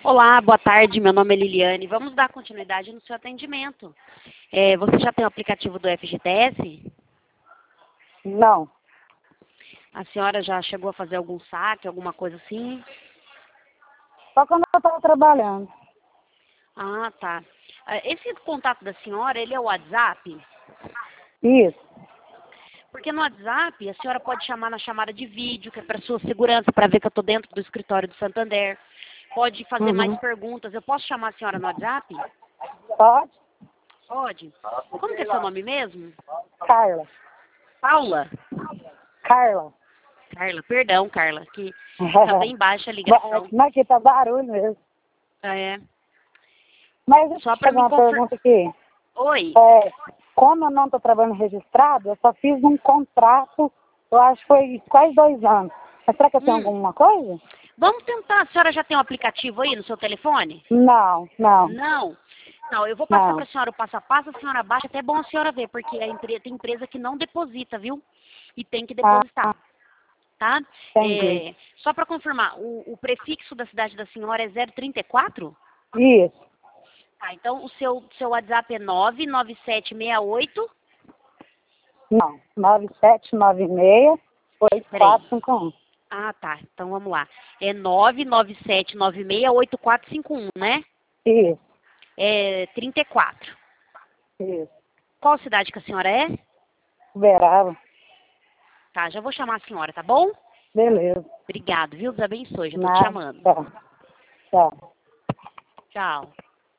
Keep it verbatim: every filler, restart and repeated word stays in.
Olá, boa tarde. Meu nome é Liliane. Vamos dar continuidade no seu atendimento. É, você já tem o aplicativo do F G T S? Não. A senhora já chegou a fazer algum saque, alguma coisa assim? Só quando eu estava trabalhando. Ah, tá. Ah, esse contato da senhora, ele é o WhatsApp? Isso. Porque no WhatsApp a senhora pode chamar na chamada de vídeo, que é para sua segurança, para ver que eu estou dentro do escritório do Santander. Pode fazer mais Uhum. perguntas. Eu posso chamar a senhora no WhatsApp? Pode? Pode. Como que é seu nome mesmo? Carla. Paula? Carla. Carla, perdão, Carla, que tá bem baixa a ligação. Mas aqui tá barulho mesmo. Ah, é. Mas deixa Só eu te para fazer me uma confirmar. pergunta aqui. Oi. É, como eu não estou trabalhando registrado, eu só fiz um contrato, eu acho que foi quase dois anos. Mas será que eu tenho Hum. alguma coisa? Vamos tentar. A senhora já tem um aplicativo aí no seu telefone? Não, não, Não. Não, eu vou passar para não. a senhora o passo a passo, a senhora baixa, até é bom a senhora ver, porque a empre- tem empresa que não deposita, viu? E tem que Ah, depositar, tá? entendi. É, só para confirmar, o, o prefixo da cidade da senhora é zero trinta e quatro? Isso. Tá, então o seu, seu WhatsApp é nove nove sete seis oito. Não. nove sete nove seis oito Peraí. quatro cinco um. Ah, tá. Então vamos lá. É nove nove sete nove seis oito quatro cinco um, né? Isso, É trinta e quatro. isso. Qual cidade que a senhora é? Uberaba. Tá, já vou chamar a senhora, tá bom? Beleza. Obrigado, viu? Deus abençoe. Já tô te Nada. chamando. Tá. Tá. Tchau.